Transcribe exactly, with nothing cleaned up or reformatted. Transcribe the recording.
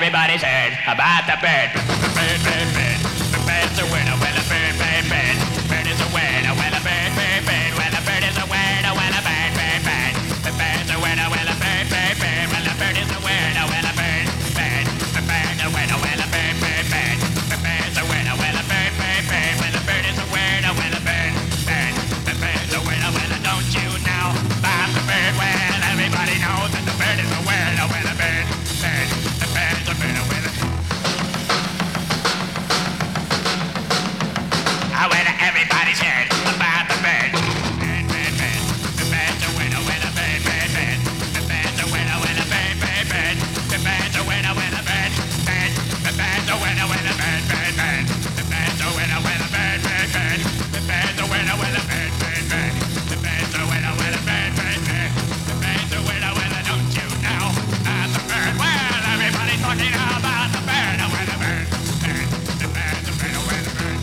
everybody's heard about the bird. Bird, bird, bird. The bird's a winner. Well, a bird, bird, bird. Bird is a winner. Well, a bird, bird, bird. Well, a bird is a winner. Well, a bird, bird, bird. The bird's a winner. Well, a bird, bird, bird. Well, a bird is a winner. Well, a bird, bird. The bird's a winner. Well, a bird, bird, bird. The bird's a winner. Well, a bird, bird, bird. Well, a bird is a winner. Well, a bird, bird. The bird's a winner. Well, don't you know about the bird? Well, everybody knows that the bird is a winner. Well, a bird, bird. The bird's a winner. Well, I went everybody's heard about the bird. Bird, bird, bird. The bird's a winner, winner, bird, bird, bird. The bird's a winner, winner, bird, bird, bird. The bird's a winner, winner, bird, bird. The bird's a winner, winner, bird, bird, bird. The bird's a winner, winner, bird, bird, bird. The bird's a winner, winner, bird, bird, bird. The bird's a winner, winner, bird, bird, bird. The bird's a winner, winner, don't you know about the bird? Well, everybody's talking about the bird, a winner, bird, bird. The bird's a winner, winner, bird.